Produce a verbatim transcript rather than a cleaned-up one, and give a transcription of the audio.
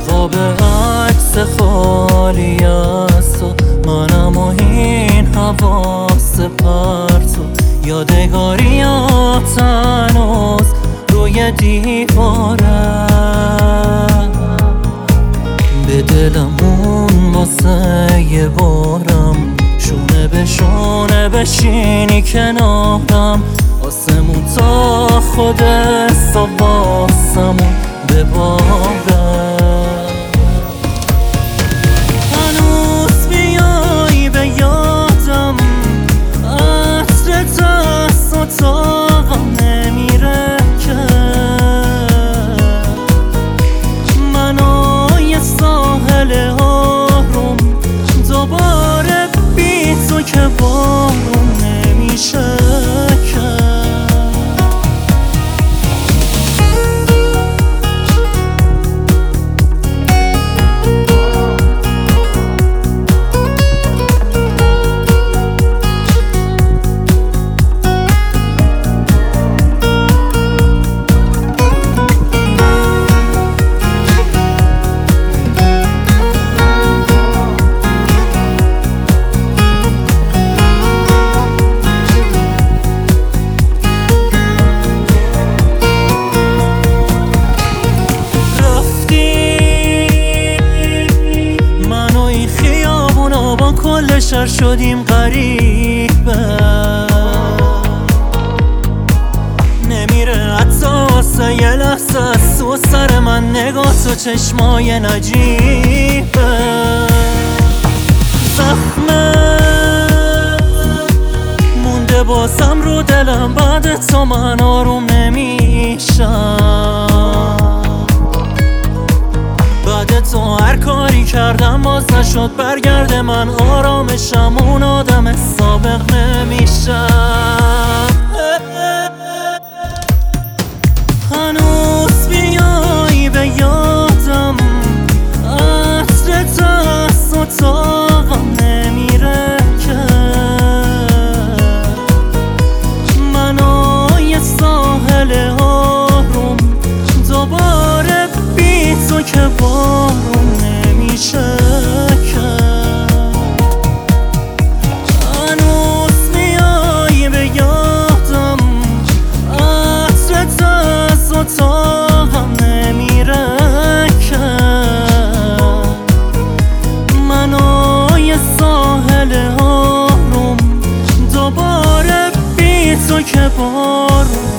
جواب عکس خالی از تو، منم و این حواس پرتو، یادگاریات هنوز روی دیوارم. به دلمون واسه یه بارم، شونه به شونه بشینی کنارم، آسمون تا خود واسمون ببارم. هنوز بیایی به یادم، عطر دست اتاقم نمیره که منو یه ساحل آروم، دوباره بی تو که بارون نمیشه که. کل شهر شدیم غریبه، نمیره حتی واسه یه لحظه از تو سر من نگاه تو، چشمای نجیبه. زخمه مونده بازم رو دلم، بعد تو من آروم نمیشم. بعد تو هر کاری کردم باز نشد برگرده، من آرامشم اون آدم سابق نمیشم. هنوز بیایی به یادم، عطر دست اتاقم نمیره که منو یه ساحل آروم، دوباره بی تو که بارون نمیشه که. هنوز میایی به یادم، عطر دست اتاقم نمیره که منو یه ساحل آروم، دوباره بی تو که بارون